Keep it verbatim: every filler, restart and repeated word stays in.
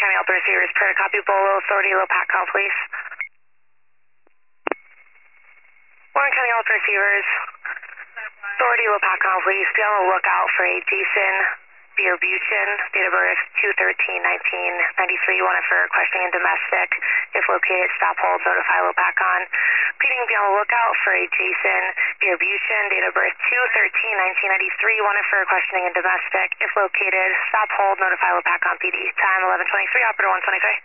County Alpha receivers, per copy, Bolo Authority, low pack call, please. Warren County Alpha receivers, Authority, low pack call, please. Be on the lookout for a Jason Biobuchin, date of birth two thirteen nineteen ninety-three. You want it for questioning and domestic. If located, stop, hold, notify, low pack on. Repeating, be on the lookout for a Jason Biobuchin, date of birth two thirteen nineteen ninety-three. You want it for questioning and domestic. If located, stop, hold, notify, low pack on P D. Time eleven twenty-three, operator one twenty-three.